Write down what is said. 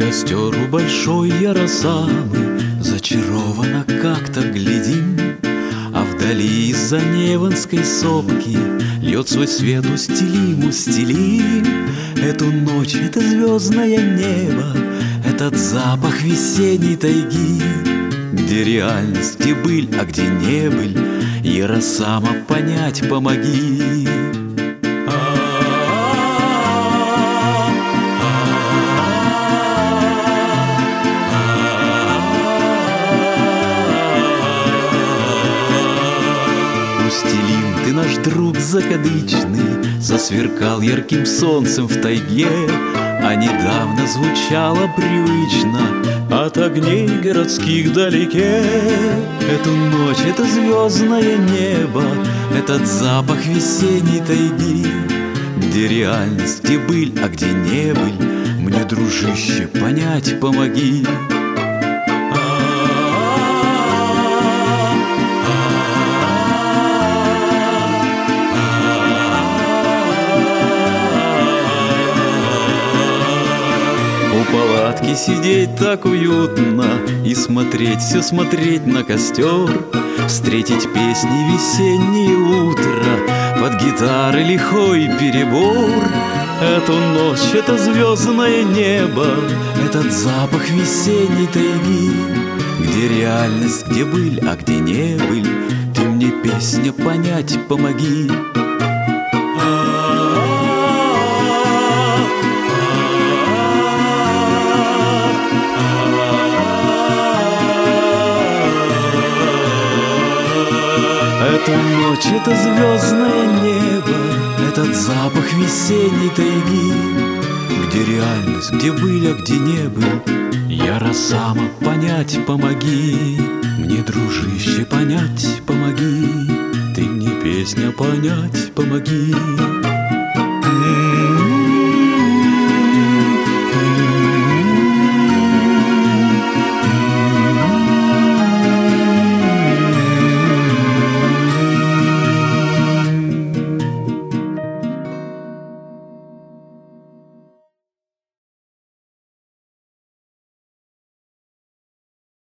костер у большой Яросамы зачарованно как-то глядим, а вдали из-за Неванской сопки льет свой свет устелим, устелим. Эту ночь, это звездное небо, этот запах весенней тайги, где реальность, где быль, а где не быль, Яросама, понять помоги. Устелим, ты наш друг закадычный, засверкал ярким солнцем в тайге, а недавно звучало привычно от огней городских вдалеке. Эту ночь, это звездное небо, этот запах весенней тайги, где реальность, где быль, а где не быль, мне, дружище, понять помоги. У палатки сидеть так уютно и смотреть, все смотреть на костер, встретить песни весеннее утро под гитары лихой перебор. Эту ночь, это звездное небо, этот запах весенней тайги, где реальность, где быль, а где не быль, ты мне, песня, понять помоги. Эту ночь, это звездное небо, этот запах весенней тайги, где реальность, где быль, а где не быль, Яросама, понять помоги. Мне, дружище, понять помоги, ты мне, песня, понять помоги.